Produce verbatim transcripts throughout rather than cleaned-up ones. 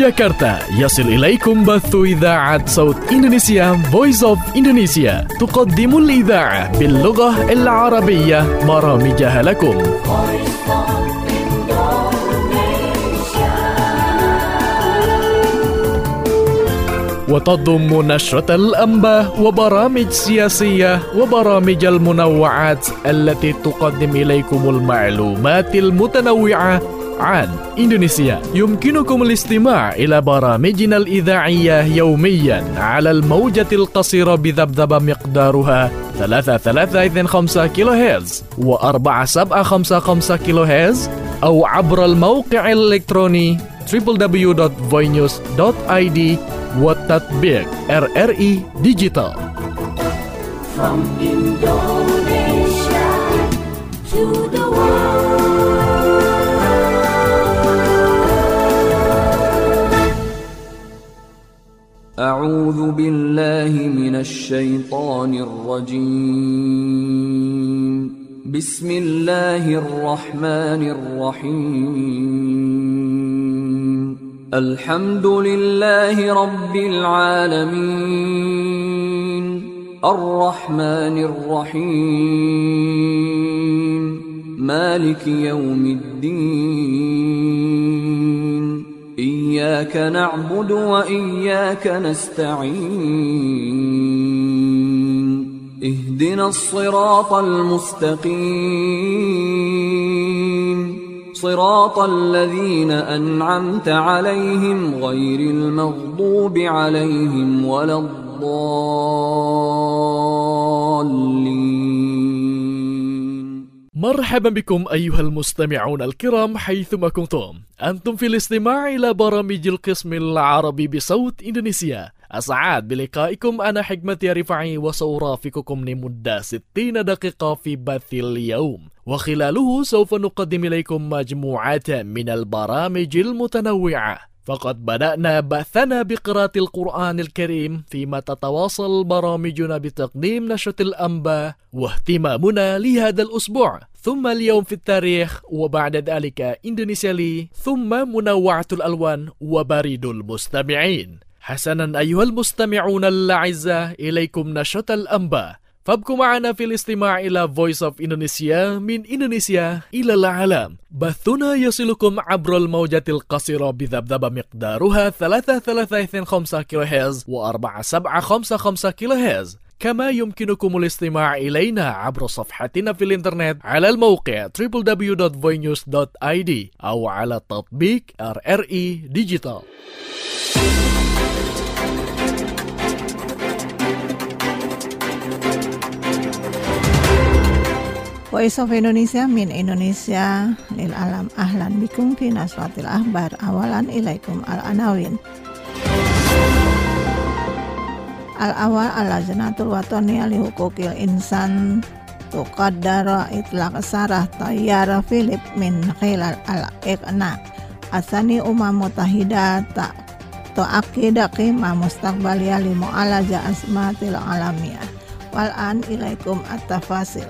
جاكرتا يصل إليكم بث إذاعة صوت إندونيسيا Voice of Indonesia تقدم الإذاعة باللغة العربية برامجها لكم. وتضم نشرة الأنباء وبرامج سياسية وبرامج المنوعات التي تقدم إليكم المعلومات المتنوعة عن إندونيسيا. يمكنكم الاستماع إلى برامجنا الإذاعية يوميا على الموجة القصيرة بذبذبة مقدارها ثلاثة ثلاثة اثنين خمسة كيلو هرتز وأربعة سبعة خمسة خمسة كيلو هرتز أو عبر الموقع الإلكتروني دبليو دبليو دبليو دوت voinews دوت آي دي والتطبيق آر آر إي Digital. From Indonesia to the world. أعوذ بالله من الشيطان الرجيم. بسم الله الرحمن الرحيم. الحمد لله رب العالمين الرحمن الرحيم مالك يوم الدين إياك نعبد وإياك نستعين اهدنا الصراط المستقيم صراط الذين أنعمت عليهم غير المغضوب عليهم ولا الضالين. مرحبا بكم أيها المستمعون الكرام حيثما كنتم. أنتم في الاستماع إلى برامج القسم العربي بصوت إندونيسيا. أسعد بلقائكم. أنا حكمة رفاعي وسأرافقكم لمدة ستين دقيقة في بث اليوم، وخلاله سوف نقدم إليكم مجموعة من البرامج المتنوعة. فقد بدأنا بثنا بقراءة القرآن الكريم، فيما تتواصل برامجنا بتقديم نشرة الأنباء واهتمامنا لهذا الأسبوع، ثم اليوم في التاريخ، وبعد ذلك إندونيسيا لي، ثم منوعة الألوان وبريد المستمعين. حسنا أيها المستمعون الأعزاء، إليكم نشرة الأنباء، فابقوا معنا في الاستماع إلى Voice of Indonesia من إندونيسيا إلى العالم. بثنا يصلكم عبر الموجة القصيرة بذبذبة مقدارها ثلاثة ثلاثة اثنين خمسة كيلو هرتز وأربعة سبعة خمسة خمسة كيلو هرتز. كما يمكنكم الاستماع إلينا عبر صفحتنا في الإنترنت على الموقع دبليو دبليو دبليو دوت voinews دوت آي دي أو على تطبيق آر آر إي Digital. Voice of Indonesia min Indonesia lil alam ahlan bikum fi nasratil ahbar. Awalan ilaikum al-anawin. Al-awal al-lajnatul wataniyah li hukukil insan tuqaddara itlaq sarah tayyara Philip min khilal al-iqna. Asani umam mutahida ta tu'akida qimah mustaqbaliyah li mu'alaja asmatil alamiyah. Wal'an ilaikum at-tafasil.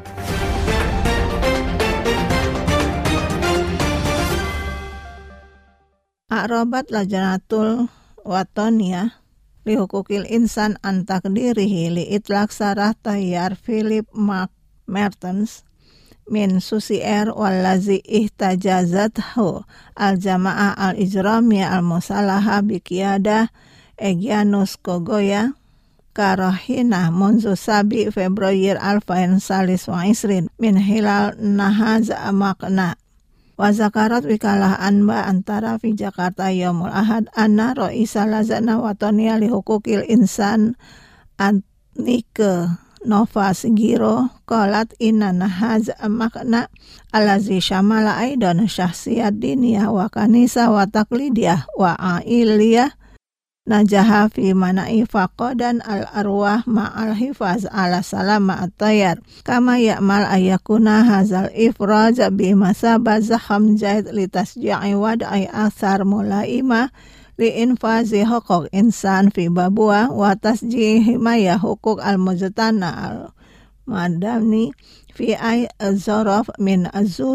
A'rabat lajnatul wataniyah li hukukil insan an takdirihi li itlaq sarah tayyar Philip Mark Mertens min Susi Air wallazi ihtajazathu al-jama'ah al-ijramiyah al-musalaha biqiyadah Egyanus Kogoya karahina munzu sabi Februari alfain salis wa isrin min hilal nahaz makna. Wa zakarat wikalah anba antara fi Jakarta yaumul ahad anna ro'isa lazana wataniya li hukukil insan Antike Nova Sigiro qalat inna nahaz makna alazi syamala aidan syahsiyat diniyah wa kanisa wa taklidiyah wa ailiyah najaha fi mana'i faqadan al-arwah ma'al hifaz ala salama at-tayyar kama ya'mal ayakuna hazal ifraj bi masabah zaham jaid li tasji'i wad'i athar mulaimah li infazi hukuk insan fi babua wa tasjih himayah hukuk al-mujtana al-madani fi ay az-zaraf min az-zuruf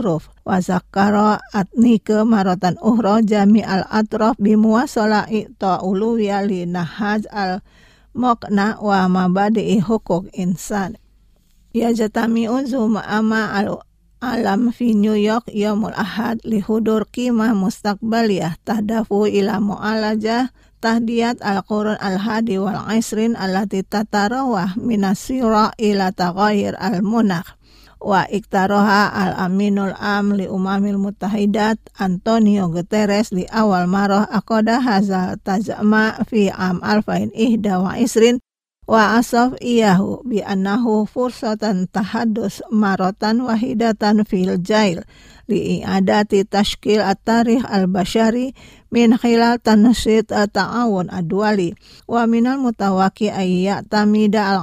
wa zakara atnika maratan ukhra jami al-atraf bimuwasala i'ta'uluwiya li nahaj al-muqna wa mabadi'i hukuk insan. Ya jatami'u zuma ama al-alam fi New York yaumul ahad lihudur qimah mustaqbaliyah tahdafu ila mu'alajah tahdiyat al-qurun al-hadi wal isrin allati tatarawah minasira ila taghayyir al-munakh wa iktaroha al-aminul am li umamil mutahidat Antonio Guterres li awal marah akoda hazal tajma fi am alfain ihda wa isrin wa asaf iyahu bi annahu fursatan tahaddus maratan wahidatan fil jail li i'adati tashkil at-tarikh al-bashari min khilal tanshid at-ta'awun ad-duwali wa minal mutawaqi ayya tamida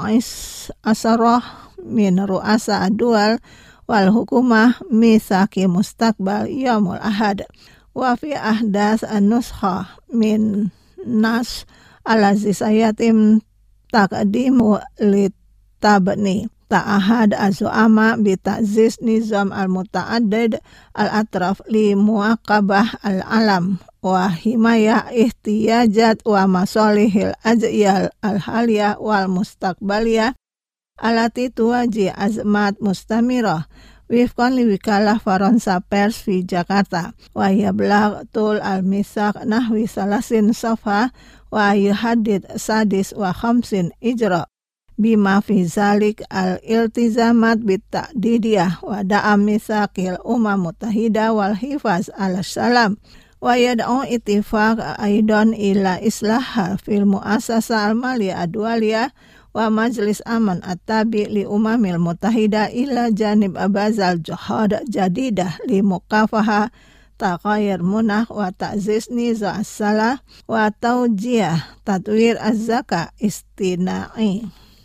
al-asarah min ru'asa ad-duwal wal hukumah misaki mustaqbal yaumul ahad wa fi ahdas an-nuskha min nas alazi sayatim taqdimu li tabni ta'ahad azu'ama bi ta'ziz nizam al-muta'addid al-atraf li muaqabah al-alam wa himayah ihtiyajat wa masalihil ajyal al-haliyah wal mustaqbaliyah alati tuwaji azmat mustamirah wifqan li wikalah Faransa Pers fi Jakarta wa yablagh tul al-misaq nahwi salasin safa wa yuhaddid sadis wa khamsin ijra bima fi zalik al-iltizamat bit-ta'didiyah wa da'am misaqil umam mutahida wal hifaz ala salam wa yad'u ittifaq aidan ila islah fil muassasa al-maliyah ad-dualiyah wa majlis aman at-tabi li umamil mutahida ila janib abazal jihad jadidah li muqafaha taqayyir munah wa ta'ziz niza as-salah wa tawjiyah tatwir az-zaka istina'i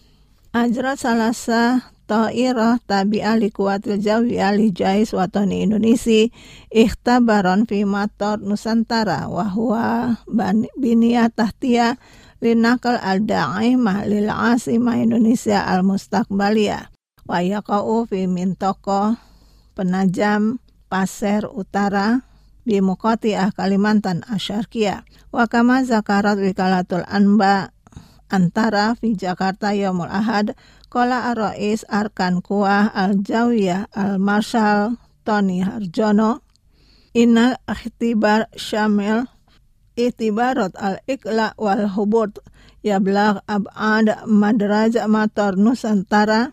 ajra salasa ta'irah tabi'ah li kuwatil jawi ali jais watani Indonesia ikhtabaran fi mator Nusantara wa huwa biniyah tahtiyah linakal al-da'imah lil asimah Indonesia al-mustaqbaliyah wa yaqa'u fi mintaqah Penajam Pasir Utara bi Muqati'ah Kalimantan Asyarqiyah wa kama zakarat wikalatul anba antara fi Jakarta yaumul ahad qala ar-rais arkan kuah al-jawiyah al-marshal Tony Harjono innal ikhtibar syamil itibarat al-iqla wal hubut yablagh ab'ad madraj matar Nusantara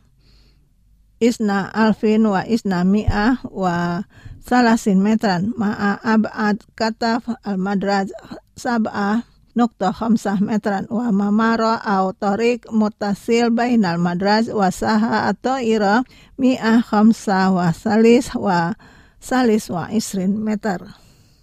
isna alfin wa isna mi'ah wa salasin metran ma'a ab'ad kataf al-madraj sab'ah nukta khamsah metran wa mamara au tariq mutasil bainal madraj wa saha atau ira mi'ah khamsah wa salis wa salis wa isrin meter.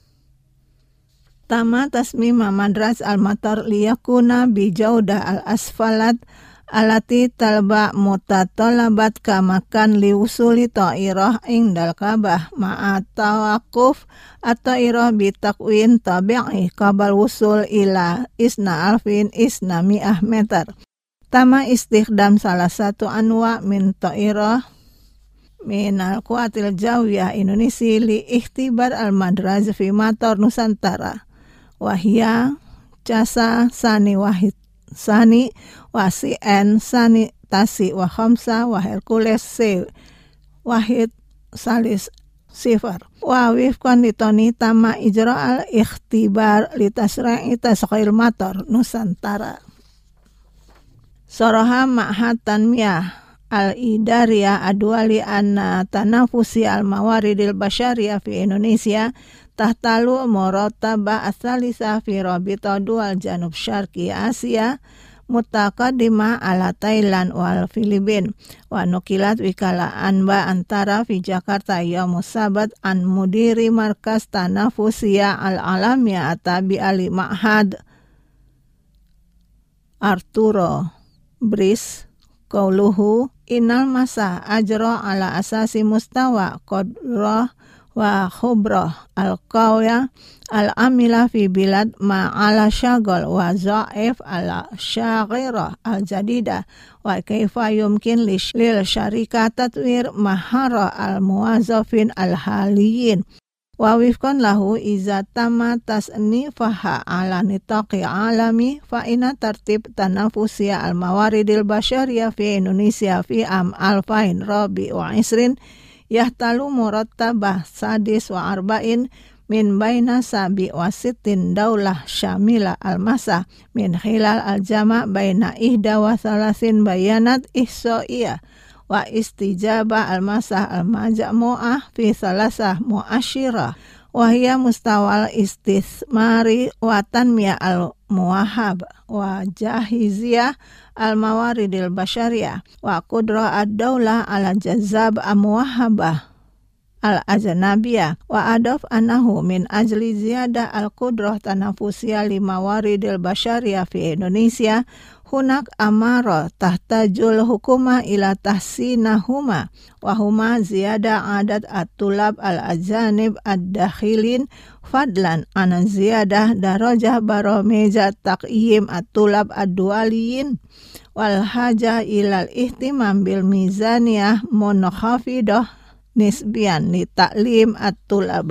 Tama tasmima madras al-matar liyakuna bijauda al-asfalat alati talba mutatalabat kamakan liusuli ta'irah indal kabah ma'atawakuf at-ta'irah bitakwin tabi'i kabal wusul ila isna alfin isna mi'ah meter. Tama istikhdam salah satu anwa min ta'irah min al-kuatil jawiyah Indonesia li ikhtibar al-madraz fi matar Nusantara wahia jasa sani wahid sani wa cn sani tasi wa khamsa wa Hercules C wahid salis sifar wa wifqan litoni tama ijra al ikhtibar litasra'i tasqil matar Nusantara saraha ma'had tanmiyah al-idariyah adwali anna tanafusi al-mawaridil basyariyah fi Indonesia tahtalu murataba asalisa fi rabita dual janub syarqi Asia mutaqaddimah ala Thailand wal Filipin wa nukilat wikala anba antara fi Jakarta yaumus sabat an mudiri markas tanafusia al-alamiyah atabi ali ma'had Arturo Bris qauluhu innal masa ajra ala asasi mustawa qadrah wa khubroh al-qawya al-amila fi bilad ma'ala syagol wa za'if ala syaghirah al-jadidah wa kaifa yumkin lil syarika tatwir mahara al-muwazzafin al-haliyin wa wifqan lahu iza tama tasnifaha ala nitaqi alami fa ina tartib tanafusia al-mawaridil basyariyah fi Indonesia fi am alfain rabi wa isrin yahtalu murattabah sadis wa arba'in min baina sabi wa sittin daulah syamila al-masa min khilal al-jama' baina ihda wa salasin bayanat ihso'iyah wa istijabah al-masah al-majmu'ah fi salasah mu'asyirah wa hiya mustawal istismari wa tanmiyah al-muwahhab wa jahiziyah al-mawaridil basyariyah wa qudrah ad-daulah ala jazab al-muwahhabah al-ajnabiyah wa adaf anahu min ajli ziyadah al-qudrah tanafusiyah li mawaridil basyariyah fi Indonesia hunak amara tahtajul hukuma ila tahsinahuma wa huma ziyada adat at-tulab al-ajanib ad-dakhilin fadlan an ziyadah darajah baromeja taqyim at-tulab ad-dualiyin wal haja ilal ihtimam bil mizaniyah munakhafidah nisbian li ta'lim at-tulab.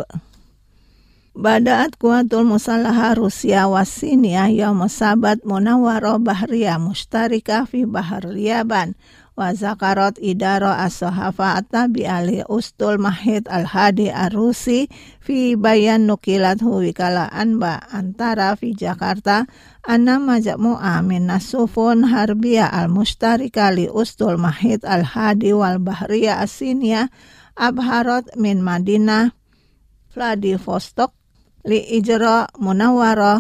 Bada'at kuatul musallaha Rusia wasiniyah yaum sabat munawwarah bahriyah mustarikah fi bahar Liaban wa zakarat idara as-sahafa at-tabi'ah li ustul mahid al-hadi ar-rusi fi bayan nukilat huwikala anba antara fi Jakarta anna majmu'ah min nasufun harbiyah al-mustarika li ustul mahid al-hadi wal bahriyah as-siniyah abharat min Madinah Vladivostok li ijra munawwarah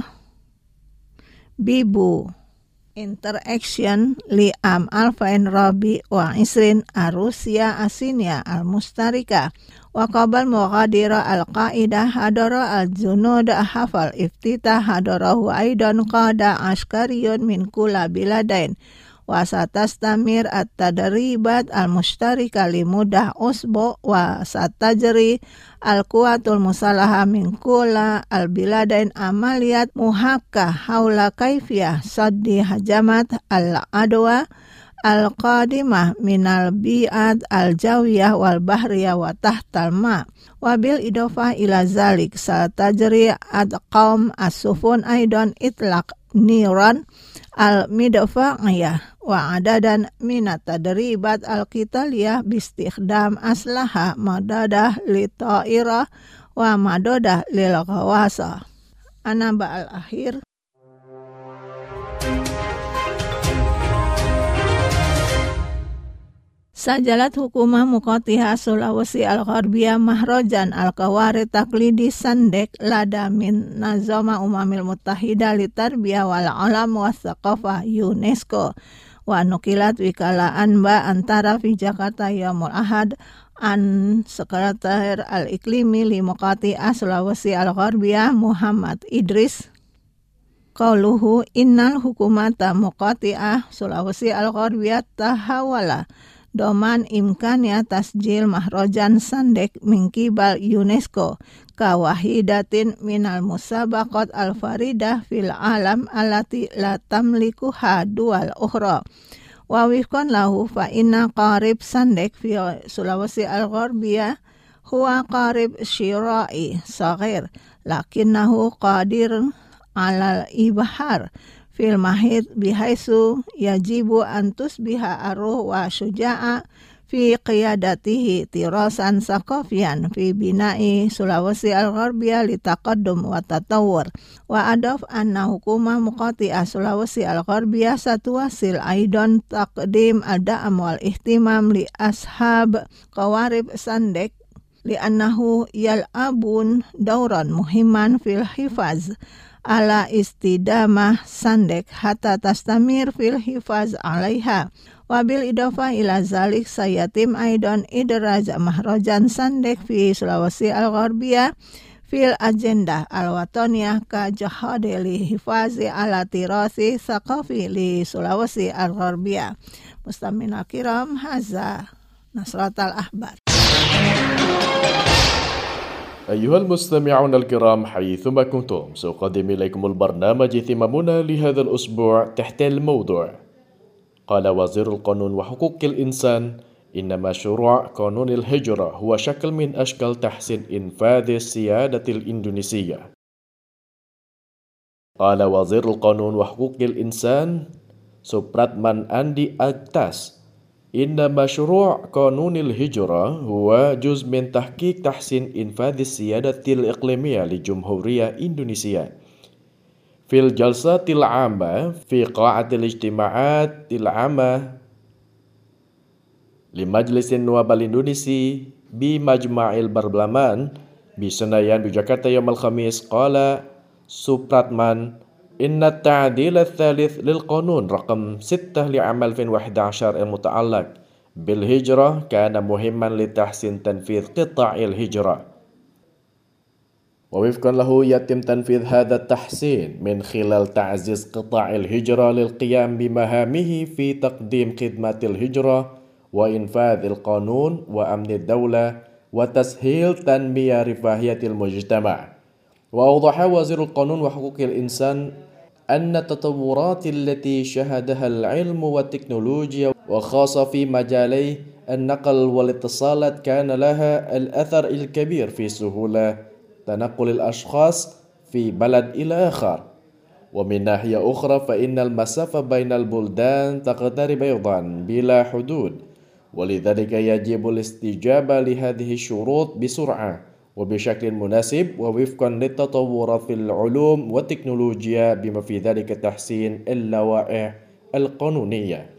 bibu interaction li am alfain rabi wa isrin arusia asinia al-mustarika wa qabal mughadira al-qaidah hadara al-junud hafal iftitah hadarahu aidan qada askariyun min kula biladain wa satastamir at-tadribat al-mustarika li mudah usbu wa satajri al-quwatul musallaha min kula al-biladain amaliyat muhakka haula kaifiyah saddi hajamat al-adwa al-qadimah minal bi'ad al-jawiyah wal bahriyah wa tahtal ma wa bil idofah ila zalik satajri ad-qawm as-sufun aidan itlaq niran al-midfa'iyah wa adadan minat tadribat al-qitaliyah bistikhdam aslaha madadah li ta'irah wa madadah lil ghawasa anaba al-akhir. Sajalat hukumah muqatihah Sulawesi al-Gharbiyah mahrojan al-kawarid taklidi sandek lada min nazama umamil muttahidah li tarbiyah wal alam wa thaqafah UNESCO wa nukilat wikalaan ba antara fi Jakarta yaumul ahad an sekretar al-iklimi li muqatihah Sulawesi al-Gharbiyah Muhammad Idris qauluhu innal hukumata muqatihah Sulawesi al-Gharbiyah tahawala doman imkannya tasjil mahrojan sandek mingkibal UNESCO kawahidatin minal musabaqat al-faridah fil alam alati la tamlikuha dual ukhra wa wifqan lahu fa inna qarib sandek fi Sulawesi al-Gharbiyah huwa qarib syira'i saghir lakinnahu qadir alal ibhar fil mahid bihaisu yajibu antus biha aruh wa syuja'a fi qiyadatihi tirasan saqafian fi bina'i Sulawesi al-Gharbiyah li taqaddum wa tatawwur wa adaf anna hukuma muqati'ah Sulawesi al-Gharbiyah satuwasil aidan taqdim ada'am wal ihtimam li ashab qawarib sandek li annahu yal'abun dauran muhimman fil hifaz ala istidamah sandek hatta tastamir fil hifaz alaiha wabil idofah ila zalik sayatim aidan idraj mahrojan sandek fi Sulawesi al-Gharbiyah fil agenda al-wataniyah ka jahade li hifazi ala tirasi saqafi li Sulawesi al-Gharbiyah. Mustamina kiram haza Nasratal Ahbar. أيها المستمعون الكرام حيثما كنتم سأقدم إليكم البرنامج اهتمامنا لهذا الأسبوع تحت الموضوع قال وزير القانون وحقوق الإنسان إن مشروع قانون الهجرة هو شكل من أشكال تحسين إنفاذ السيادة الإندونيسية. قال وزير القانون وحقوق الإنسان سوبراتمان أندي أكتاس إن مشروع قانون الهجرة هو جزء من تحقيق تحسين إنفاذ السيادة الإقليمية لجمهورية إندونيسيا. في الجلسة العامة في قاعة الاجتماعات العامة لمجلس النواب الإندونيسي بمجمع البرلمان بسنايان بجاكرتا يوم الخميس قال سوبراتمان إن التعديل الثالث للقانون رقم ستة لعام ألفين وأحد عشر المتعلق بالهجرة كان مهما لتحسين تنفيذ قطاع الهجرة، ووفقا له يتم تنفيذ هذا التحسين من خلال تعزيز قطاع الهجرة للقيام بمهامه في تقديم خدمات الهجرة وإنفاذ القانون وأمن الدولة وتسهيل تنمية رفاهية المجتمع. وأوضح وزير القانون وحقوق الإنسان أن التطورات التي شهدها العلم والتكنولوجيا وخاصة في مجالي النقل والاتصالات كان لها الأثر الكبير في سهولة تنقل الأشخاص في بلد إلى آخر، ومن ناحية أخرى فإن المسافة بين البلدان تقترب أيضا بلا حدود، ولذلك يجب الاستجابة لهذه الشروط بسرعة وبشكل مناسب ووفقا للتطورات في العلوم والتكنولوجيا بما في ذلك تحسين اللوائح القانونية.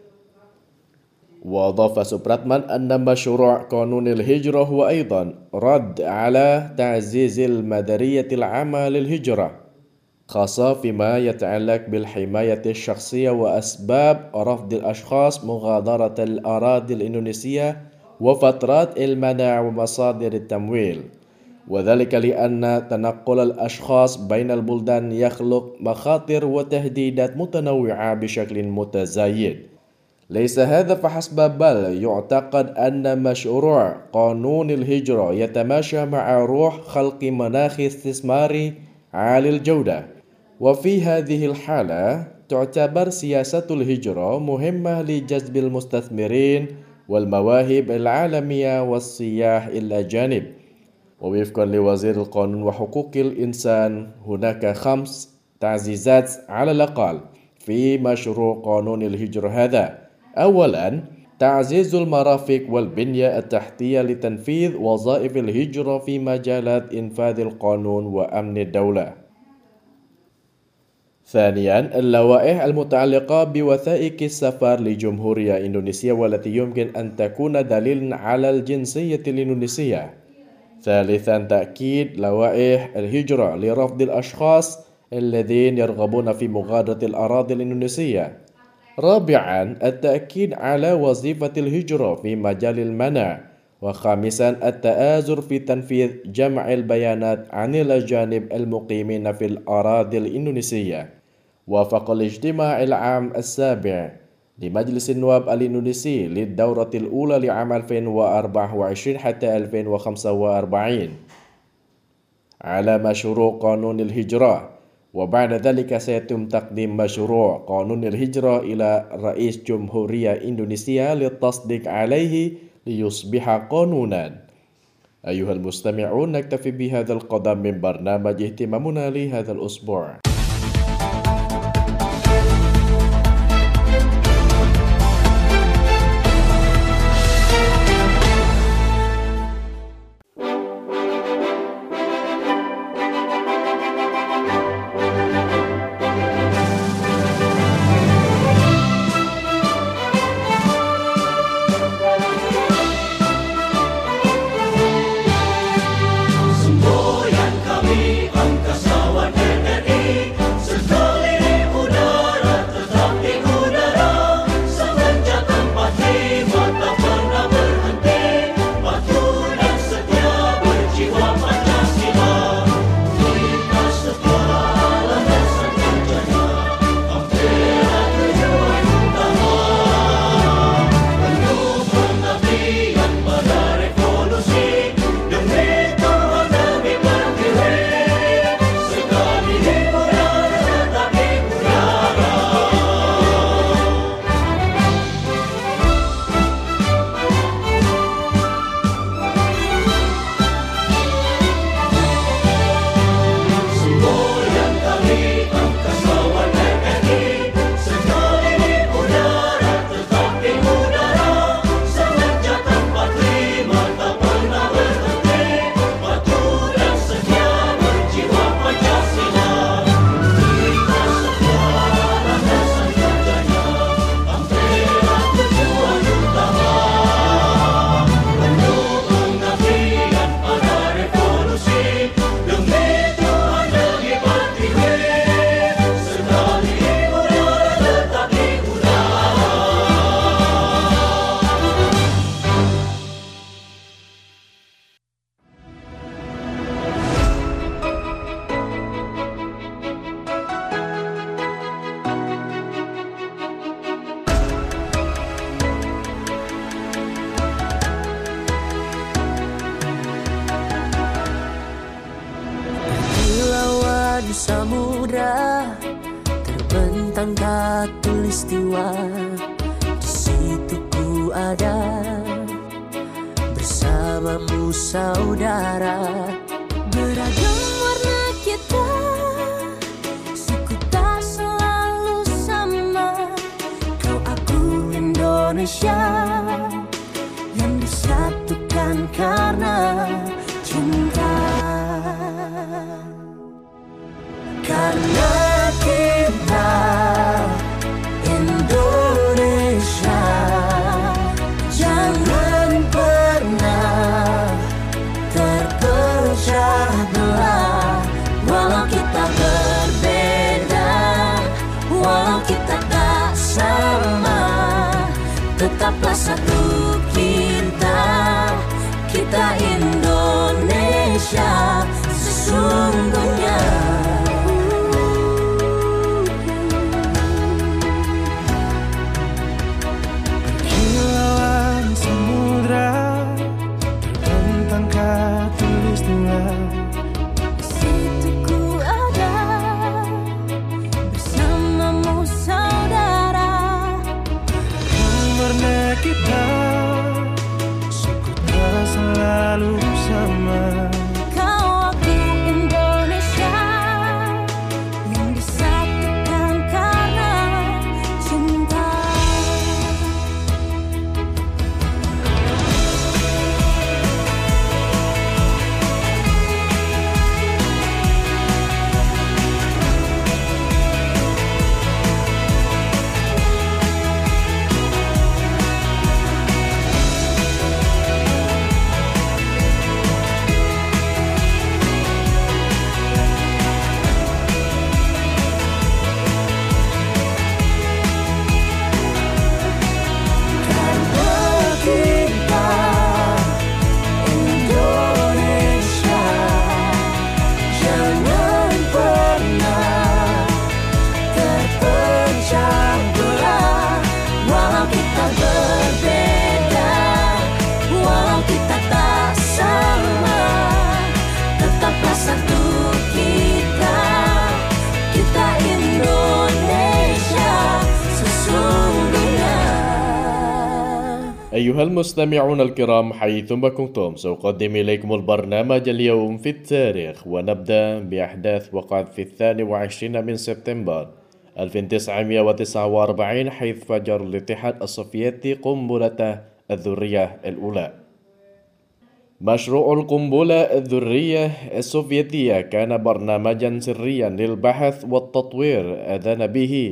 وأضاف سوبراتمان أن مشروع قانون الهجرة هو أيضا رد على تعزيز المدنية العامة للهجرة خاصة فيما يتعلق بالحماية الشخصية وأسباب رفض الأشخاص مغادرة الأراضي الإندونيسية وفترات المنع ومصادر التمويل، وذلك لأن تنقل الأشخاص بين البلدان يخلق مخاطر وتهديدات متنوعة بشكل متزايد. ليس هذا فحسب، بل يعتقد أن مشروع قانون الهجرة يتماشى مع روح خلق مناخ استثماري عالي الجودة، وفي هذه الحالة تعتبر سياسة الهجرة مهمة لجذب المستثمرين والمواهب العالمية والسياح الأجانب. ووفقا لوزير القانون وحقوق الإنسان هناك خمس تعزيزات على الأقل في مشروع قانون الهجرة هذا. أولا، تعزيز المرافق والبنية التحتية لتنفيذ وظائف الهجرة في مجالات إنفاذ القانون وأمن الدولة. ثانيا، اللوائح المتعلقة بوثائق السفر لجمهورية إندونيسيا والتي يمكن أن تكون دليلا على الجنسية الإندونيسية. ثالثا، تأكيد لوائح الهجرة لرفض الأشخاص الذين يرغبون في مغادرة الأراضي الإندونيسية. رابعا، التأكيد على وظيفة الهجرة في مجال المنع. وخامسا، التآزر في تنفيذ جمع البيانات عن الأجانب المقيمين في الأراضي الإندونيسية. وافق الاجتماع العام السابع لمجلس النواب الإندونيسي للدورة الأولى لعام ألفين وأربعة وعشرين حتى ألفين وخمسة وأربعين على مشروع قانون الهجرة، وبعد ذلك سيتم تقديم مشروع قانون الهجرة إلى رئيس جمهورية إندونيسيا للتصديق عليه ليصبح قانونا. أيها المستمعون، نكتفي بهذا القدر من برنامج اهتمامنا لهذا الأسبوع. Semboyan kami angkasa R R I. samudra terbentang khatulistiwa, di situ ku ada bersamamu saudara. Beragam warna kita, suku tak selalu sama. Kau aku Indonesia yang disatukan karena cinta. Karena kita Indonesia, jangan pernah terpecah belah. Walau kita berbeda, walau kita tak sama, tetaplah satu kita, kita Indonesia sesungguhnya. أيها المستمعون الكرام حيثما كنتم، سأقدم إليكم البرنامج اليوم في التاريخ، ونبدأ بأحداث وقعت في الثاني والعشرين من سبتمبر ألف وتسعمائة وتسعة وأربعين، حيث فجر الاتحاد السوفيتي قنبلته الذرية الأولى. مشروع القنبلة الذرية السوفيتية كان برنامجا سريا للبحث والتطوير أذن به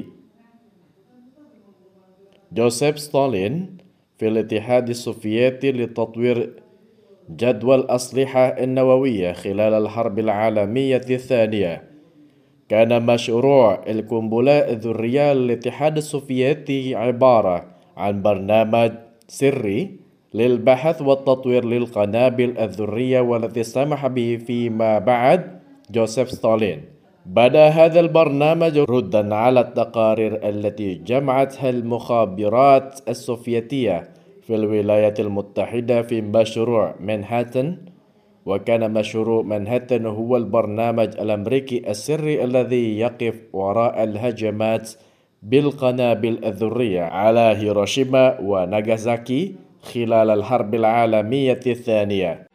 جوزيف ستالين في الاتحاد السوفيتي لتطوير جدول الأسلحة النووية خلال الحرب العالمية الثانية. كان مشروع القنبلة الذرية للاتحاد السوفيتي عبارة عن برنامج سري للبحث والتطوير للقنابل الذرية، والذي سمح به فيما بعد جوزيف ستالين. بدأ هذا البرنامج ردا على التقارير التي جمعتها المخابرات السوفيتية في الولايات المتحدة في مشروع مانهاتن. وكان مشروع مانهاتن هو البرنامج الأمريكي السري الذي يقف وراء الهجمات بالقنابل الذرية على هيروشيما وناغازاكي خلال الحرب العالمية الثانية.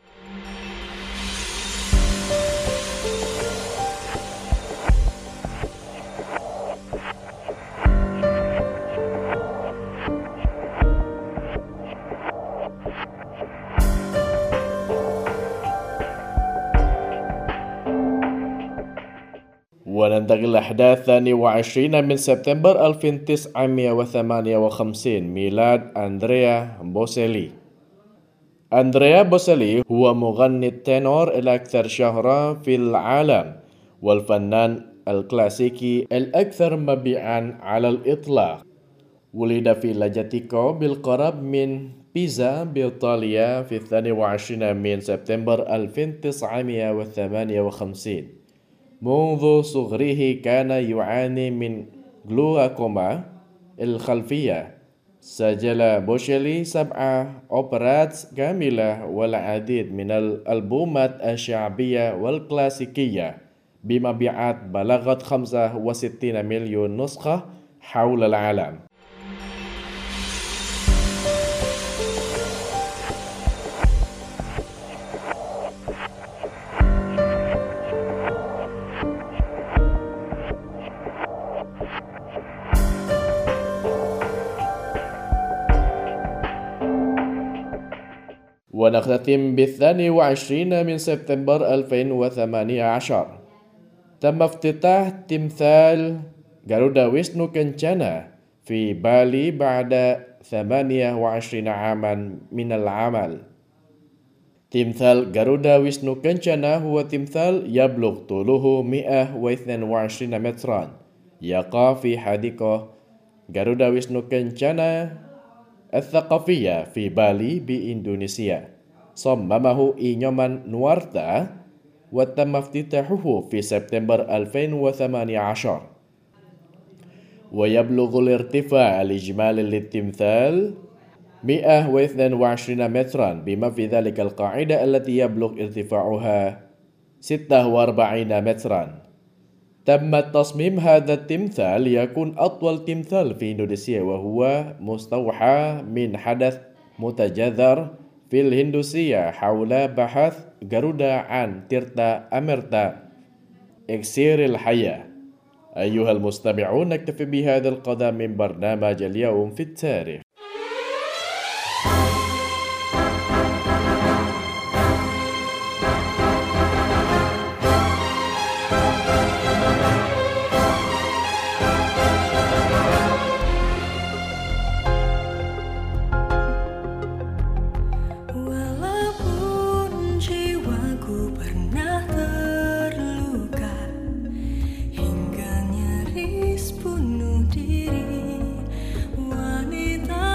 وننتقل الأحداث الثاني وعشرين من سبتمبر ألف وتسعمائة وثمانية وخمسين، ميلاد أندريا بوسيلي. أندريا بوسيلي هو مغني التنور الأكثر شهرة في العالم، والفنان الكلاسيكي الأكثر مبيعاً على الإطلاق. ولد في لاجاتيكو بالقرب من بيزا بإيطاليا في الثاني وعشرين من سبتمبر ألف وتسعمائة وثمانية وخمسين. منذ صغره كان يعاني من جلوكوما الخلفية. سجل بوشيلي سبع أوبرات كاملة والعديد من الألبومات الشعبية والكلاسيكية. بمبيعات بلغت خمسة وستين مليون نسخة حول العالم. ونختتم بالثاني وعشرين من سبتمبر ألفين وثمانية عشر. تم افتتاح تمثال غارودا ويشنو كنشانا في بالي بعد ثمانية وعشرين عاما من العمل. تمثال غارودا ويشنو كنشانا هو تمثال يبلغ طوله مئة واثنين وعشرين مترا، يقع في حديقة غارودا ويشنو كنشانا الثقافية في بالي بإندونيسيا. صممه إنيومان نوارتا وتم افتتاحه في سبتمبر ألفين وثمانية عشر. ويبلغ الارتفاع الإجمالي للتمثال مئة واثنين وعشرين مترا، بما في ذلك القاعدة التي يبلغ ارتفاعها ستة وأربعين مترا. تم تصميم هذا التمثال ليكون أطول تمثال في إندونيسيا، وهو مستوحى من حدث متجذر في الهندوسية حول بحث غارودا عن تيرتا أمرتا إكسير الحياة. أيها المستمعون، نكتفي بهذا القدر من برنامج اليوم في التاريخ. Bunuh diri, wanita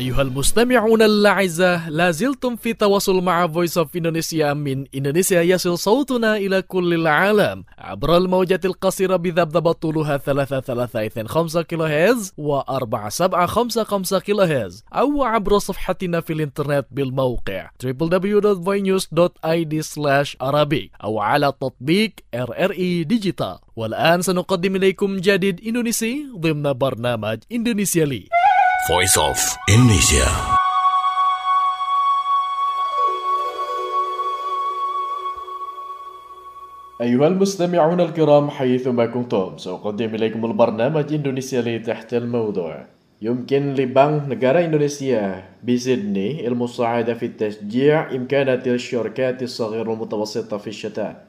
أيها المستمعون الأعزاء، لازلتم في تواصل مع Voice of Indonesia من إندونيسيا. يصل صوتنا إلى كل العالم عبر الموجات القصيرة بذبذبة طولها ثلاثة ثلاثة اثنين خمسة كيلو هرتز وأربعة سبعة خمسة خمسة كيلو هرتز، أو عبر صفحتنا في الإنترنت بالموقع دبليو دبليو دبليو دوت فوي نيوز دوت آي دي سلاش عربي أو على تطبيق آر آر إي ديجيتال. والآن سنقدم إليكم جديد إندونيسي ضمن برنامج إندونيسيا لي Voice of Indonesia. أيها المستمعون الكرام حيثما كنتم، سأقدم إليكم البرنامج إندونيسيا لي تحت الموضوع: يمكن لبنك نجارة إندونيسيا بسيدني المساعدة في تشجيع إمكانات الشركات الصغيرة والمتوسطة في الشتاء.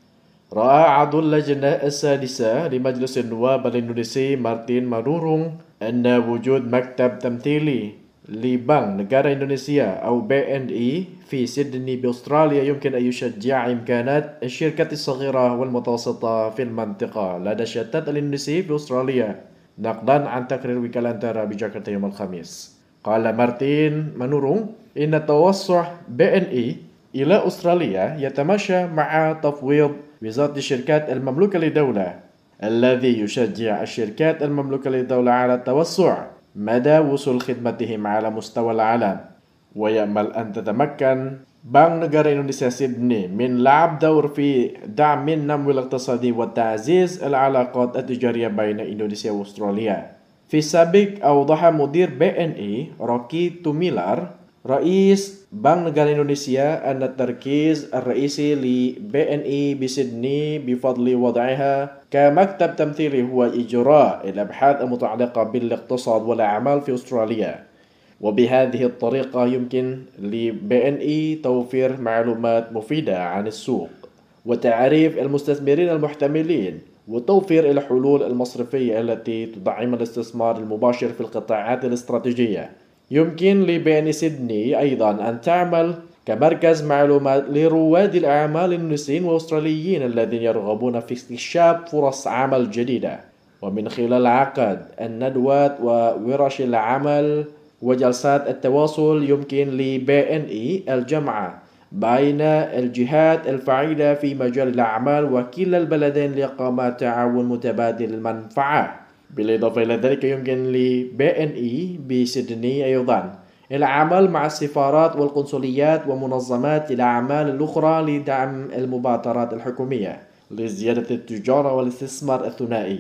رأى عضو اللجنة السادسة لمجلس النواب الإندونيسي مارتين مانورونغ أن وجود مكتب تمثيلي لبنك نجارة إندونيسيا أو بي إن إي في سيدني بأستراليا يمكن أن يشجع إمكانات الشركات الصغيرة والمتوسطة في المنطقة لدى الشتات الإندونيسي في أستراليا، نقلا عن تقرير وكالة أنتارا بجاكرتا يوم الخميس. قال مارتين مانورونغ إن توسع بي إن إي إلى أستراليا يتماشى مع تفويض وزارة الشركات المملوكة للدولة الذي يشجع الشركات المملوكة للدولة على التوسع مدى وصول خدمتهم على مستوى العالم، ويأمل أن تتمكن بنك نجارة إندونيسيا سيدني من لعب دور في دعم النمو الاقتصادي وتعزيز العلاقات التجارية بين إندونيسيا وأستراليا. في السابق أوضح مدير بي إن إي روكي توميلار رئيس بنك نجارة إندونيسيا أن التركيز الرئيسي لبي إن إي بسيدني بفضل وضعها كمكتب تمثيلي هو إجراء الأبحاث المتعلقة بالاقتصاد والأعمال في أستراليا، وبهذه الطريقة يمكن لبي إن إي توفير معلومات مفيدة عن السوق وتعريف المستثمرين المحتملين وتوفير الحلول المصرفية التي تدعم الاستثمار المباشر في القطاعات الاستراتيجية. يمكن لبي إن إي سيدني أيضا أن تعمل كمركز معلومات لرواد الأعمال الإندونيسيين والأستراليين الذين يرغبون في استكشاف فرص عمل جديدة، ومن خلال عقد الندوات وورش العمل وجلسات التواصل يمكن لبي إن إي الجمع بين الجهات الفاعلة في مجال الأعمال وكلا البلدين لإقامة تعاون متبادل المنفعة. بالإضافة إلى ذلك يمكن لبي إن إي بسيدني أيضا العمل مع السفارات والقنصليات ومنظمات الأعمال الأخرى لدعم المبادرات الحكومية لزيادة التجارة والاستثمار الثنائي.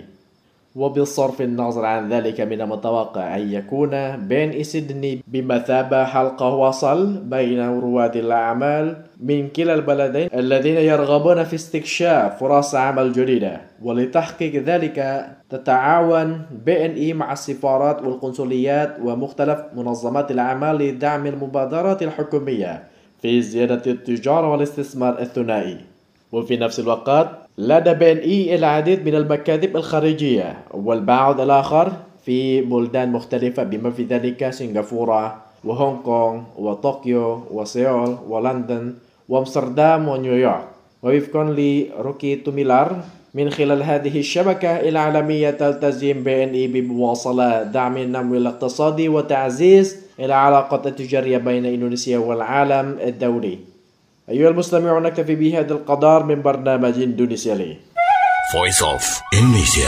وبصرف النظر عن ذلك من المتوقع أن يكون بي إن إي سيدني بمثابة حلقة وصل بين رواد الأعمال من كلا البلدين الذين يرغبون في استكشاف فرص عمل جديدة، ولتحقيق ذلك تتعاون بي إن إي مع السفارات والقنصليات ومختلف منظمات الأعمال لدعم المبادرات الحكومية في زيادة التجارة والاستثمار الثنائي. وفي نفس الوقت لدى بي إن إي العديد من المكاتب الخارجية والبعض الآخر في بلدان مختلفة بما في ذلك سنغافورة وهونغ كونغ وطوكيو وسيول ولندن وامستردام ونيويورك. ووفقا لروكي توميلار من خلال هذه الشبكة العالمية تلتزم بي إن إي بمواصلة دعم النمو الاقتصادي وتعزيز العلاقات التجارية بين إندونيسيا والعالم الدولي. أيها المستمعون، نكتفي بهذا القدر من برنامج إندونيسيا لي Voice of Indonesia.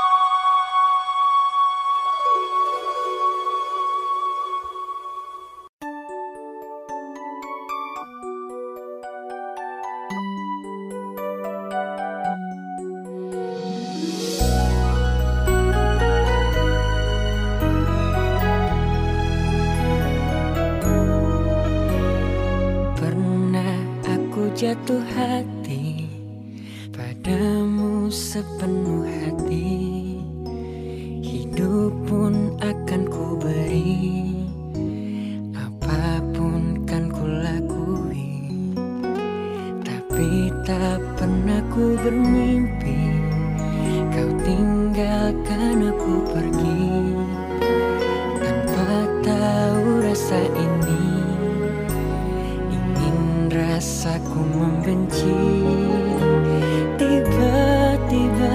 Jatuh hati padamu sepenuh hati, hidup pun akan ku beri, apapun kan ku lakui. Tapi tak pernah ku bermimpi kau tinggalkan aku pergi, tanpa tahu rasa ini. Rasaku membenci. Tiba-tiba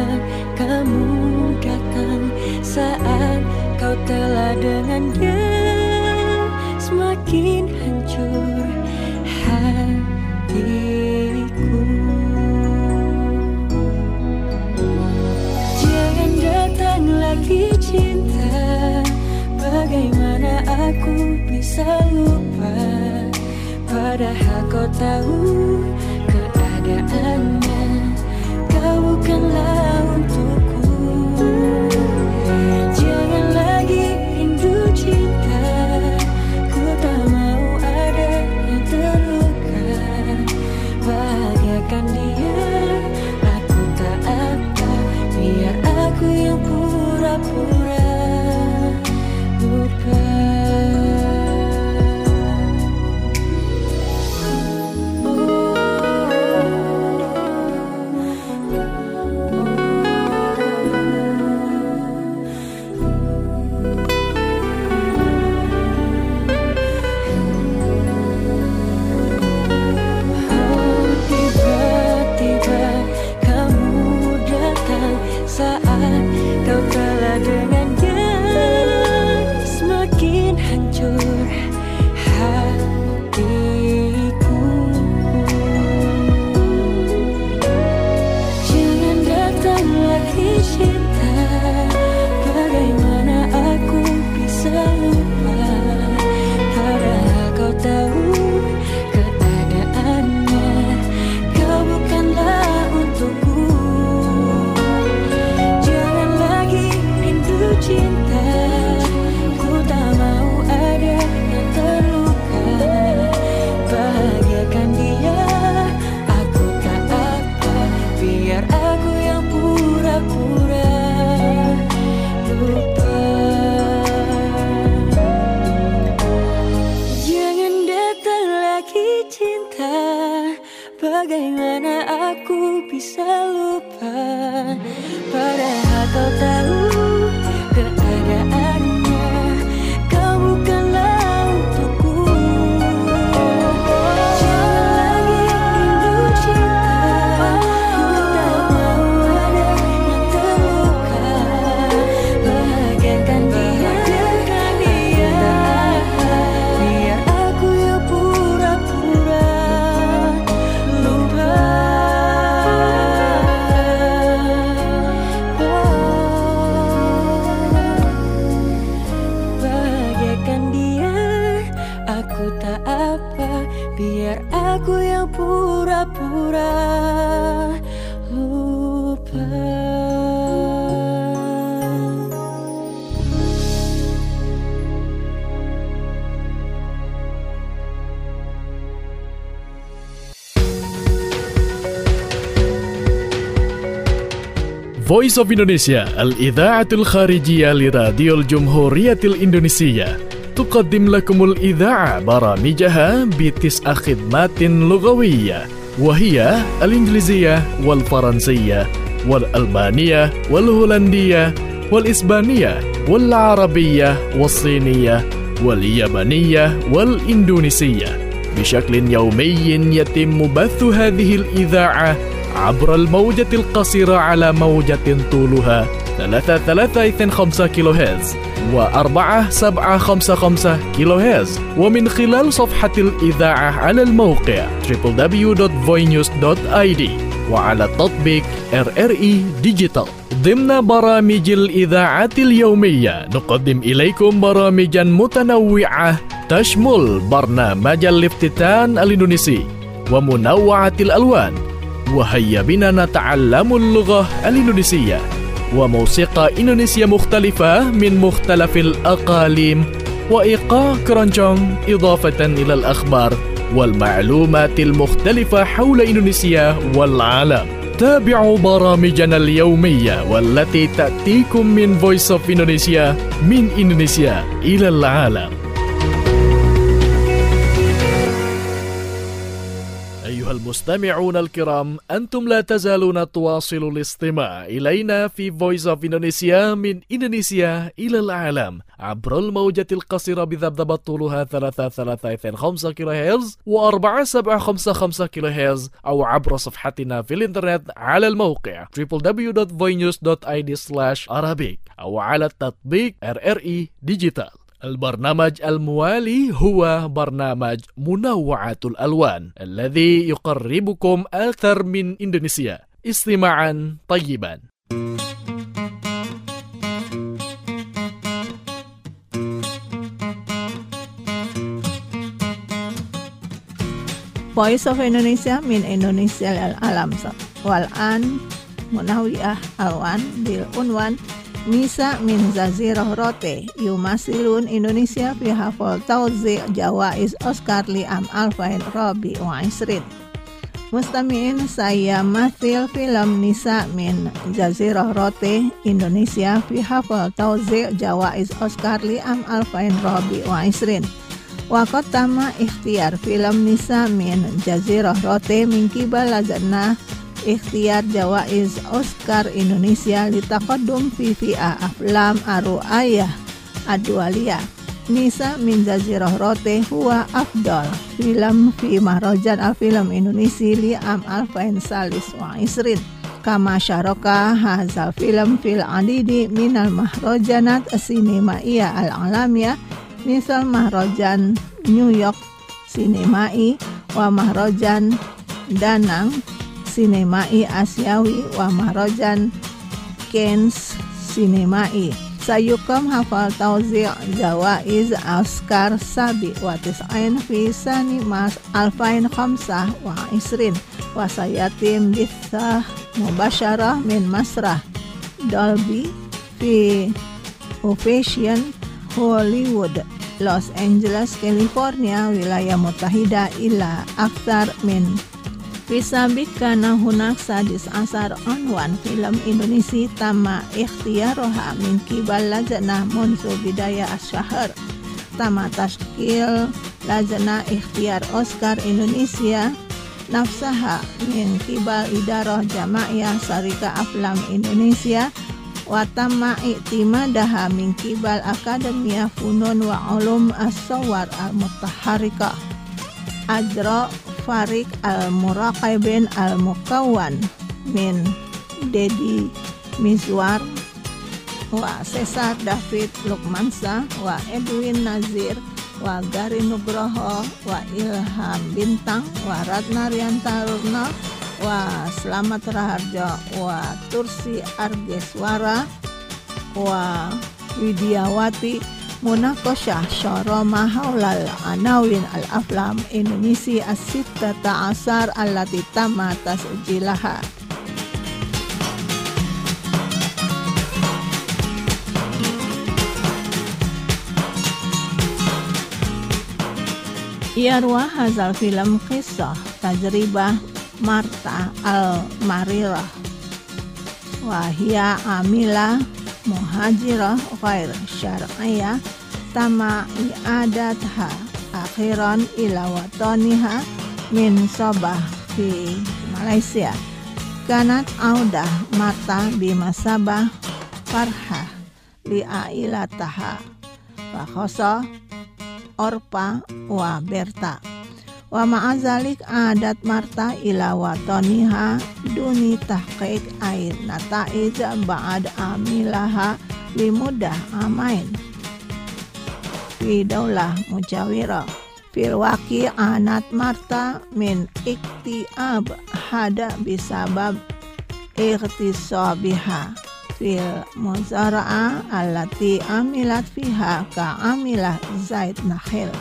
kamu datang saat kau telah dengan dia semakin hancur hatiku. Jangan datang lagi cinta, bagaimana aku bisa lupa, padahal kau tahu keadaannya, kau bukanlah untukku. Jangan lagi rindu cinta, ku tak mau ada yang terluka. Bahagiakan dia, aku tak apa, biar aku yang pura-pura lupa. Bagaimana aku bisa lupa, padahal kau tahu keadaannya, kau bukanlah untukku. Jangan lagi rindu cinta, ku tak mau ada yang terluka. Bahagiakan dia, biar aku yang pura-pura lupa. Bahagiakan dia, aku tak apa, biar aku yang pura-pura lupa. Voice of Indonesia الإذاعة الخارجية لراديو الجمهورية الإندونيسية تقدم لكم الإذاعة برامجها بتسع خدمات لغوية، وهي الإنجليزية والفرنسية والألبانية والهولندية والإسبانية والعربية والصينية واليابانية والإندونيسية. بشكل يومي يتم بث هذه الإذاعة عبر الموجة القصيرة على موجة طولها ثلاثة ثلاثة اثنين خمسة كيلو هرتز وأربعة سبعة خمسة خمسة كيلو هرتز، ومن خلال صفحة الإذاعة على الموقع دبليو دبليو دبليو دوت فوي نيوز دوت آي دي وعلى تطبيق آر آر إي ديجيتال. ضمن برامج الإذاعة اليومية نقدم إليكم برامجا متنوعة تشمل برنامج الافتتان الإندونيسي ومنوعة الألوان، وهيا بنا نتعلم اللغة الإندونيسية، وموسيقى إندونيسية مختلفة من مختلف الأقاليم، وإيقاع كرونجونج، إضافة إلى الأخبار والمعلومات المختلفة حول إندونيسيا والعالم. تابعوا برامجنا اليومية والتي تأتيكم من Voice of Indonesia من إندونيسيا إلى العالم. أيها المستمعون الكرام، أنتم لا تزالون تواصلوا الاستماع إلينا في Voice of Indonesia من إندونيسيا إلى العالم عبر الموجة القصيرة بذبذبة طولها ثلاثة ثلاثة اثنين خمسة كيلو هرتز وأربعة سبعة خمسة خمسة كيلو هرتز، أو عبر صفحتنا في الإنترنت على الموقع دبليو دبليو دبليو دوت فوي نيوز دوت آي دي سلاش Arabic، أو على التطبيق آر آر إي ديجيتال. البرنامج الموالي هو برنامج منوعة الألوان الذي يقربكم أكثر من إندونيسيا. استماعا طيبا. Voice of Indonesia min Indonesia al-Alam wal-an munawiyah awan bil unwan Nisa min Zazirah Rote yumasilun Indonesia fi hafal tawzi' jawaiz Oscar li am alfain Rabi wa Isrin. Mustami'in saya mathil film Nisa min Zazirah Rote Indonesia fi hafal tawzi' jawaiz Oscar li am alfain Rabi wa Isrin. Wakot tama ikhtiar film Nisa min Jazirah Rote min kibal lazana ikhtiar jawaiz Oscar Indonesia litaqaddum fi fi'a aflam aru ayah adwaliyah. Nisa min Jazirah Rote huwa afdal film fi mahrajan al-film Indonesia li am alfain salis wa isrin. Kama syaraka hazal film fil adidi minal mahrajanat as-sinemaiyah al-alamiyah misal mahrajan New York Sinemai wa mahrajan Danang Sinemai Asiawi wa mahrajan Cannes Sinemai. Sayukum hafal tawzi' jawaiz Oscar sabi wa tis'ain fi sani mas alfain khamsah wa isrin wa sayatim bitha mubasyarah min masrah Dolby fi Ovation Hollywood Los Angeles, California, wilayah mutahida ila aktar min fisabik kana hunak sadis asar onwan film Indonesia tama ikhtiaroha min kibal lajnah munsu bidaya asyahar tama tashkil lajnah ikhtiar Oscar Indonesia nafsaha min kibal idarah jama'iyah sarika aflam Indonesia wa tamma i'timadaha min kibal akademia funun wa ulum as-sawar al-mutaharrika ajra farik al-muraqibin al-mukawwan min Dedi Mizwar wa Cesar David Lukmansa wa Edwin Nazir wa Gari Nugroho wa Ilham Bintang wa Ratna Riantarurna wa Slamet Raharjo wa Tursi Argeswara wa Widiawati Munakosyah Syaroma Haulal Anawin Al-Aflam Indonesia As-Sittata Asar Allati Tama Tasjilaha. Yarwa hazal film kisah tajribah Marta al-Marirah wahia amila muhajirah ghair syar'iyah tama i'adatha akhiran ila wataniha min Sabah fi Malaysia. Kanat audah Marta bimasabah farhah li'ailataha wa khosa Orpa wa Berta. Wa ma'azalik adat Marta ila wataniha duni tahqiq ain nata'ij ba'ad amilaha limudah amain fi daulah mujawira fil waqi anat Marta min iktiab hada bisabab ightisabiha fil muzara'a allati amilat fiha ka amilah Zaid Nakhil.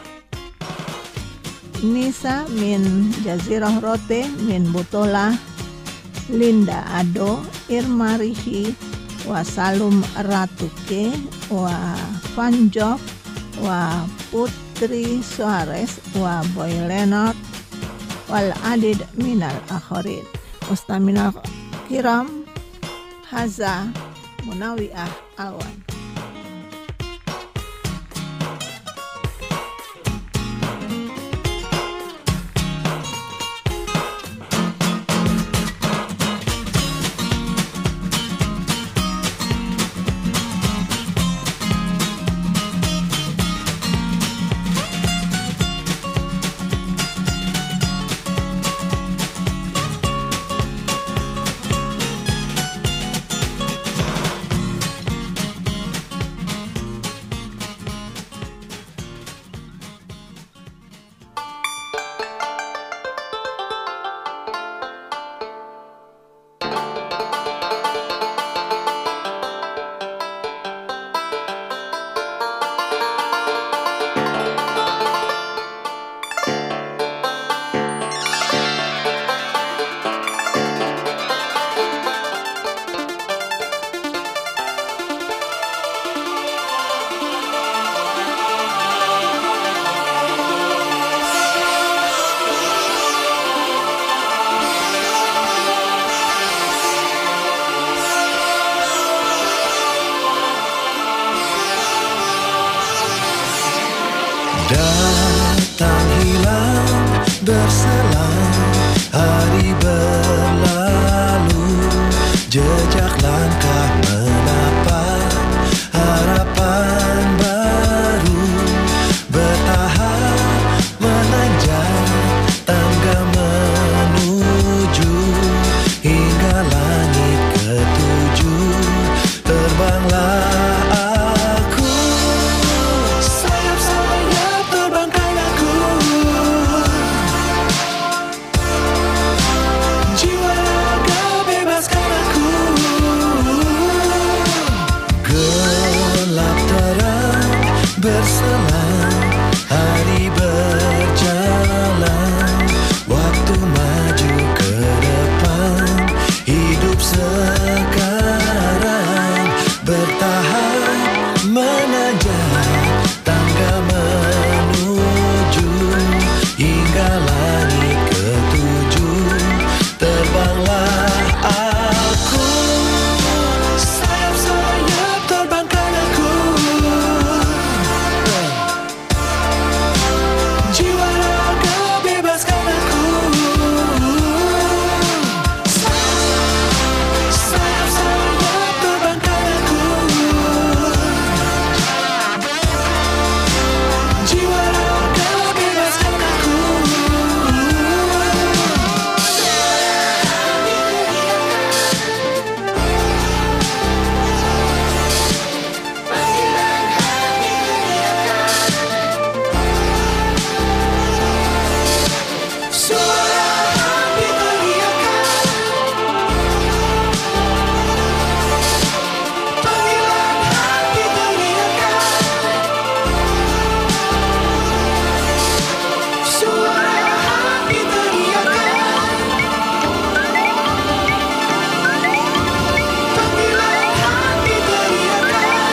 Nisa min Jazirah Rote min Butola Linda Ado Irma Rihi wa Salum Ratuke wa Panjok wa Putri Suarez wa Boy Leonard wal adid minal akhirin. Mustaminal kiram haza munawi'ah alwan. Datang hilang berselang, hari berlalu, jejak langkah menapak harapan baru, bertahap menanjak tangga menuju hingga langit ketujuh. Terbanglah aku, sayap-sayap terbangkan aku, jiwa raga bebaskan aku. Gelap terang berselang, hari berjalan, waktu maju ke depan, hidup sekarang, bertahap menanjak tangga menuju hingga langit ketujuh. Terbanglah aku, sayap-sayap terbangkan aku, jiwa raga bebaskan aku. Sayap-sayap terbangkan aku, jiwa raga bebaskan aku. Suara hati teriakan, panggilan hati teriakan, suara hati teriakan, panggilan hati teriakan.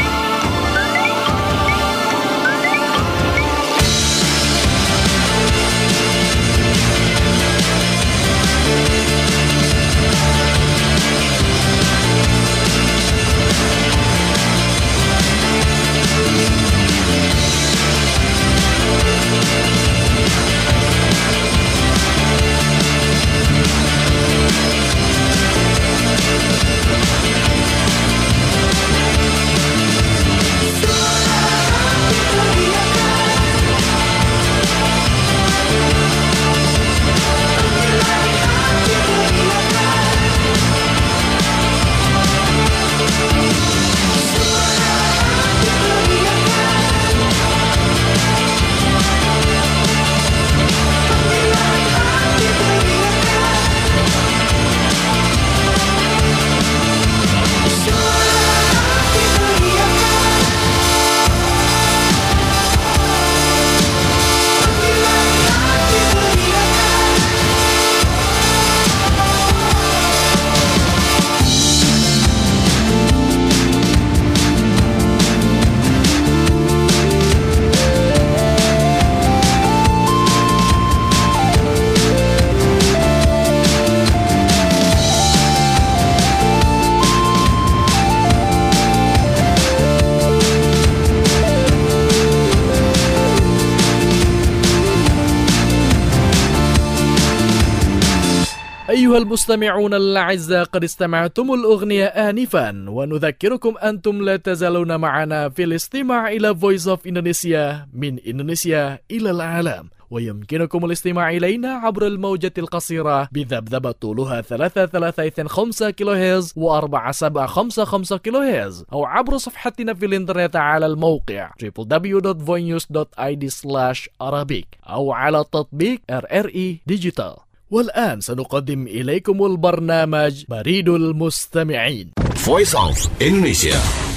أيها المستمعون الأعزاء، قد استمعتم الأغنية آنفا، ونذكركم أنتم لا تزالون معنا في الاستماع إلى Voice of Indonesia من إندونيسيا إلى العالم. ويمكنكم الاستماع إلينا عبر الموجة القصيرة بذبذبة طولها ثلاثة ثلاثة اثنين خمسة كيلو هرتز وأربعة سبعة خمسة خمسة كيلو هرتز، أو عبر صفحتنا في الإنترنت على الموقع دبليو دبليو دبليو دوت voinews دوت آي دي سلاش arabic أو على تطبيق آر آر إي Digital. والآن سنقدم إليكم البرنامج بريد المستمعين. Voice of Indonesia.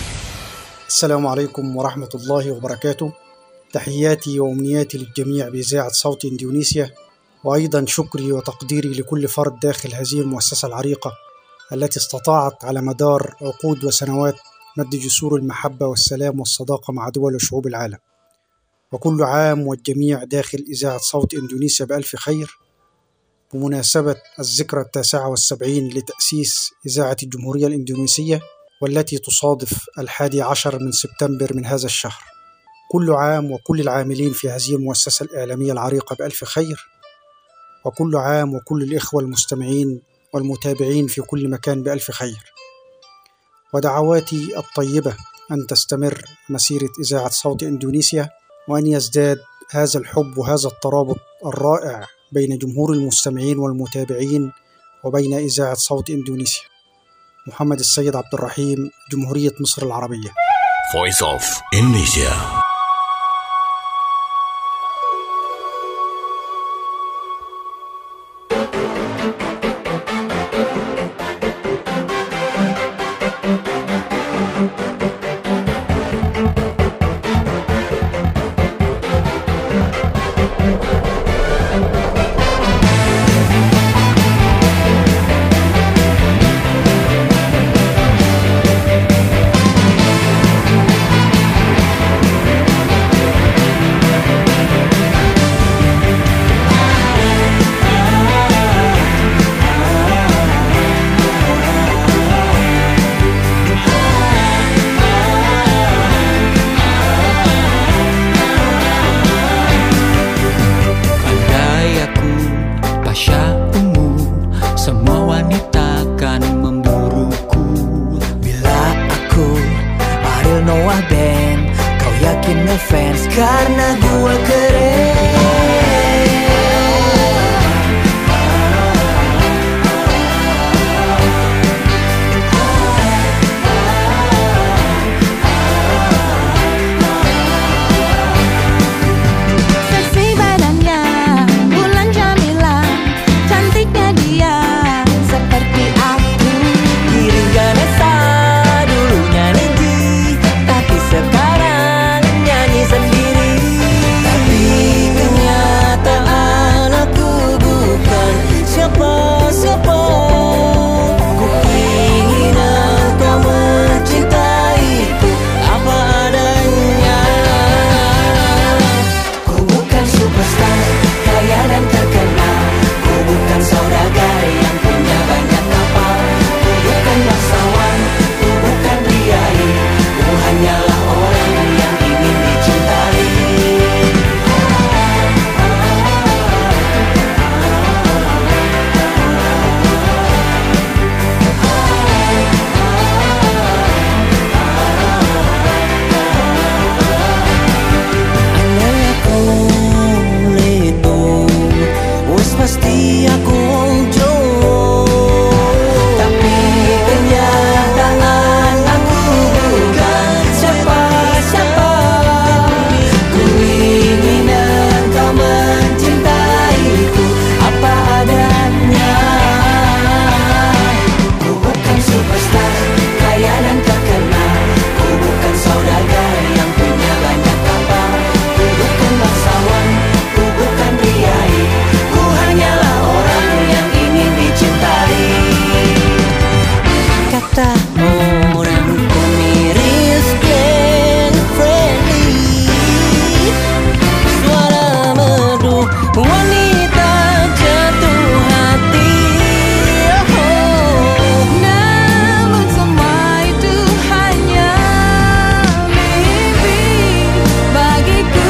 السلام عليكم ورحمة الله وبركاته. تحياتي وأمنياتي للجميع بإذاعة صوت إندونيسيا، وأيضا شكري وتقديري لكل فرد داخل هذه المؤسسة العريقة التي استطاعت على مدار عقود وسنوات مد جسور المحبة والسلام والصداقة مع دول وشعوب العالم. وكل عام والجميع داخل إذاعة صوت إندونيسيا بألف خير، بمناسبة الذكرى التاسعة والسبعين لتأسيس إذاعة الجمهورية الإندونيسية، والتي تصادف الحادي عشر من سبتمبر من هذا الشهر. كل عام وكل العاملين في هذه المؤسسة الإعلامية العريقة بألف خير، وكل عام وكل الإخوة المستمعين والمتابعين في كل مكان بألف خير. ودعواتي الطيبة أن تستمر مسيرة إذاعة صوت إندونيسيا، وأن يزداد هذا الحب وهذا الترابط الرائع بين جمهور المستمعين والمتابعين وبين إذاعة صوت إندونيسيا. محمد السيد عبد الرحيم، جمهورية مصر العربية. Voice of Indonesia. Fans karena gua keren. Seksi badannya, bulan Jamila, cantiknya dia seperti aku. Diri Ganesha dulunya Niji, tapi sekarang nyanyi sendiri. Tapi kenyataan aku bukan siapa-siapa. Ku ingin engkau mencintaiku apa adanya. Ku bukan superstar, kaya dan terkenal. Ku bukan saudagar yang punya banyak kapal. Ku bukan bangsawan, ku bukan priai. Ku hanyalah orang yang ingin dicintai. Andai aku itu, wes pasti aku onjo. Tapi kenyataan aku bukan siapa-siapa. Ku ingin engkau mencintaiku apa adanya. Ku bukan superstar, kaya dan terkenal. Ku bukan saudagar yang punya banyak kapal. Ku bukan bangsawan, ku bukan priai. Ku hanyalah orang yang ingin dicintai. Kata orang ku miris dan friendly. Suara merdu wanita jatuh hati. Oh, Namun semua itu hanya mimpi bagiku.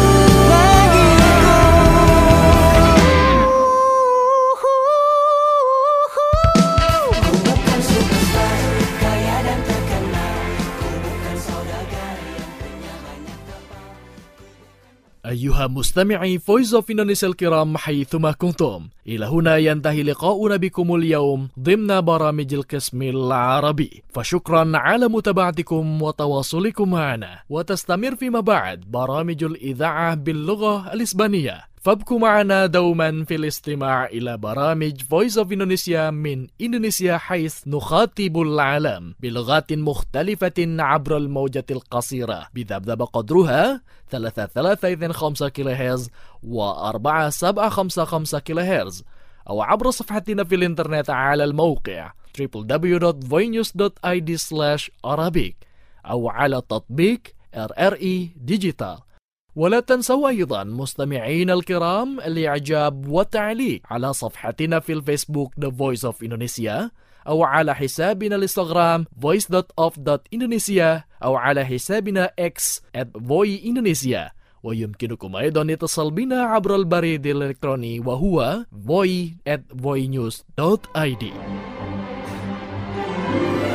ku bukan superstar, kaya dan terkenal. Ku bukan saudagar yang punya banyak kapal. أيها مستمعي فويس اوف إندونيسيا الكرام حيثما كنتم، إلى هنا ينتهي لقاؤنا بكم اليوم ضمن برامج القسم العربي، فشكرا على متابعتكم وتواصلكم معنا. وتستمر فيما بعد برامج الإذاعة باللغة الإسبانية، فابقوا معنا دوما في الاستماع إلى برامج فويس اوف إندونيسيا من إندونيسيا، حيث نخاطب العالم بلغات مختلفة عبر الموجة القصيرة بذبذب قدرها ثلاثة ثلاثة اثنين خمسة كيلو هرتز وأربعة سبعة خمسة خمسة كيلو هرتز، أو عبر صفحتنا في الإنترنت على الموقع دبليو دبليو دبليو دوت فوينيوز دوت آي دي سلاش أرابيك، أو على تطبيق آر آر إي ديجيتال. ولا تنسوا أيضا مستمعين الكرام الإعجاب والتعليق على صفحتنا في الفيسبوك The Voice of Indonesia، أو على حسابنا الانستغرام voice dot off dot indonesia أو على حسابنا X at voy indonesia. ويمكنكم أيضا اتصال بنا عبر البريد الإلكتروني وهو voy at voynews dot I D.